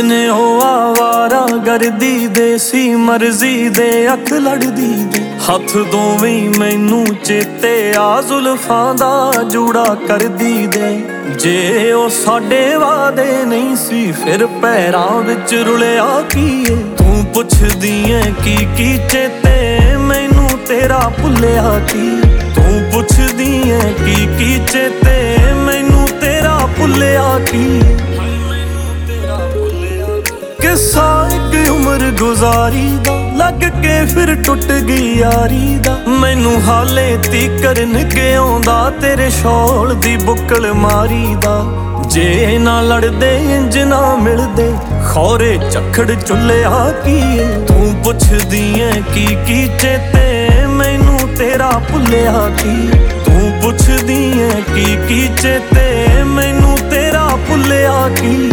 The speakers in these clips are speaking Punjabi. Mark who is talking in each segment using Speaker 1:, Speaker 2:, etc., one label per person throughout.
Speaker 1: ਜਿਨੇ ਉਹ ਆਵਾਰਾ ਗਰਦੀ ਦੇਸੀ ਮਰਜ਼ੀ ਦੇ ਅੱਖ ਲੜਦੀ ਦੇ ਹੱਥ ਦੋਵੇਂ ਮੈਨੂੰ ਚੇਤੇ ਆ ਜ਼ੁਲਫਾਂ ਦਾ ਜੂੜਾ ਕਰਦੀ ਦੇ। ਜੇ ਉਹ ਸਾਡੇ ਵਾਦੇ ਨਹੀਂ ਸੀ ਫਿਰ ਪੈਰਾਂ ਵਿੱਚ ਰੁਲਿਆ ਕੀਏ। ਤੂੰ ਪੁੱਛਦੀ ਐ ਕੀ ਚੇਤੇ ਮੈਨੂੰ ਤੇਰਾ ਭੁੱਲਿਆ ਕੀ। ਤੂੰ ਪੁੱਛਦੀ ਐ ਕੀ ਚੇਤੇ ਮੈਨੂੰ ਤੇਰਾ ਭੁੱਲਿਆ ਕੀ। ਕਿੱਸਾ ਇੱਕ ਉਮਰ ਗੁਜ਼ਾਰੀ ਦਾ ਲੱਗ ਕੇ ਫਿਰ ਟੁੱਟ ਗਈ ਯਾਰੀ ਦਾ। ਮੈਨੂੰ ਹਾਲੇ ਤੀਕਰ ਨਿੱਘੇ ਆਉਂਦਾ ਤੇਰੇ ਸ਼ੌਲ ਦੀ ਬੁੱਕਲ ਮਾਰੀ ਦਾ। ਜੇ ਨਾ ਲੜਦੇ ਇੰਜ ਨਾ ਮਿਲਦੇ ਖੌਰੇ ਝੱਖੜ ਚੁੱਲਿਆ ਕੀਏ। ਤੂੰ ਪੁੱਛਦੀ ਐ ਕੀ ਚੇਤੇ ਮੈਨੂੰ ਤੇਰਾ ਭੁੱਲਿਆ ਕੀ। ਤੂੰ ਪੁੱਛਦੀ ਐ ਕੀ ਚੇਤੇ ਮੈਨੂੰ ਤੇਰਾ ਭੁੱਲਿਆ ਕੀ।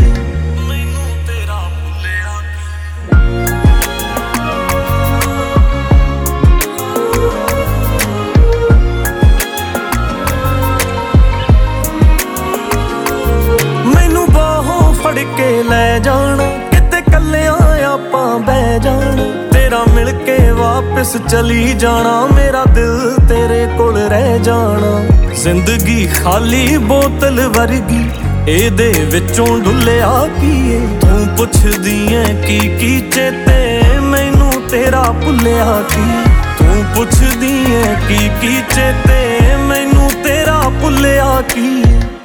Speaker 1: ਫੜ ਕੇ ਲੈ ਜਾਣਾ ਕਿਤੇ ਕੱਲਿਆਂ ਆਪਾਂ ਬਹਿ ਜਾਣਾ। ਤੇਰਾ ਮਿਲ ਕੇ ਵਾਪਸ ਚਲੀ ਜਾਣਾ ਮੇਰਾ ਦਿਲ ਤੇਰੇ ਕੋਲ ਰਹਿ ਜਾਣਾ। ਜ਼ਿੰਦਗੀ ਖਾਲੀ ਬੋਤਲ ਵਰਗੀ ਇਹਦੇ ਵਿੱਚੋਂ ਡੁੱਲਿਆ ਕੀਏ। ਤੂੰ ਪੁੱਛਦੀ ਐ ਕੀ ਚੇਤੇ ਮੈਨੂੰ ਤੇਰਾ ਭੁੱਲਿਆ ਕੀ। ਤੂੰ ਪੁੱਛਦੀ ਐ ਕੀ ਚੇਤੇ ਮੈਨੂੰ ਤੇਰਾ ਭੁੱਲਿਆ ਕੀ।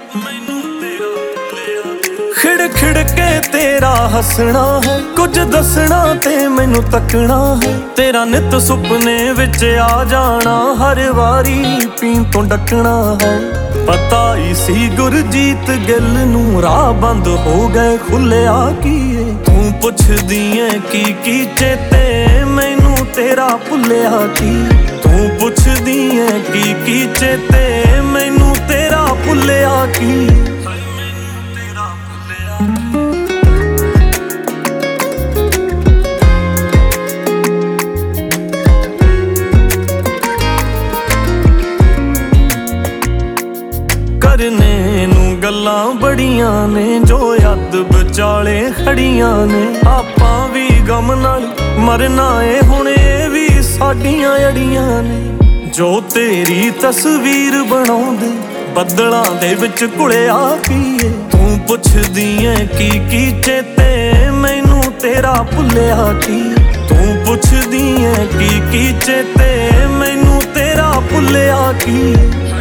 Speaker 1: ਖਿੜ ਕੇ ਤੇਰਾ ਹੱਸਣਾ ਹੈ ਕੁਝ ਦੱਸਣਾ ਤੇ ਮੈਨੂੰ ਤੱਕਣਾ ਹੈ। ਤੇਰਾ ਨਿੱਤ ਸੁਪਨੇ ਵਿੱਚ ਆ ਜਾਣਾ ਹਰ ਵਾਰੀ ਪੀਣ ਤੋਂ ਡੱਕਣਾ ਹੈ। ਪਤਾ ਹੀ ਸੀ ਗੁਰਜੀਤ ਗਿੱਲ ਨੂੰ ਰਾਹ ਬੰਦ ਹੋ ਗਏ ਖੁੱਲਿਆ ਕੀਏ। ਤੂੰ ਪੁੱਛਦੀ ਐ ਕੀ ਚੇਤੇ ਮੈਨੂੰ ਤੇਰਾ ਭੁੱਲਿਆ ਕੀ। ਤੂੰ ਪੁੱਛਦੀ ਐ ਕੀ ਚੇਤੇ ਮੈਨੂੰ ਤੇਰਾ ਭੁੱਲਿਆ ਕੀ। ਕਰਨੇ ਨੂੰ ਗੱਲਾਂ ਬੜੀਆਂ ਨੇ ਜੋ ਯਾਦ ਵਿਚਾਲੇ ਖੜੀਆਂ ਨੇ। ਆਪਾਂ ਵੀ ਗਮ ਨਾਲ ਮਰਨਾ ਏ ਹੁਣ ਇਹ ਵੀ ਸਾਡੀਆਂ ਅੜੀਆਂ ਨੇ। ਜੋ ਤੇਰੀ ਤਸਵੀਰ ਬਣਾਉਂਦੇ ਬੱਦਲਾਂ ਦੇ ਵਿੱਚ ਘੁਲਿਆ ਕੀਏ। ਤੂੰ ਪੁੱਛਦੀ ਐ ਕੀ ਚੇਤੇ ਮੈਨੂੰ ਤੇਰਾ ਭੁੱਲਿਆ ਕੀ। ਤੂੰ ਪੁੱਛਦੀ ਐ ਕੀ ਚੇਤੇ ਮੈਨੂੰ ਤੇਰਾ ਭੁੱਲਿਆ ਕੀ।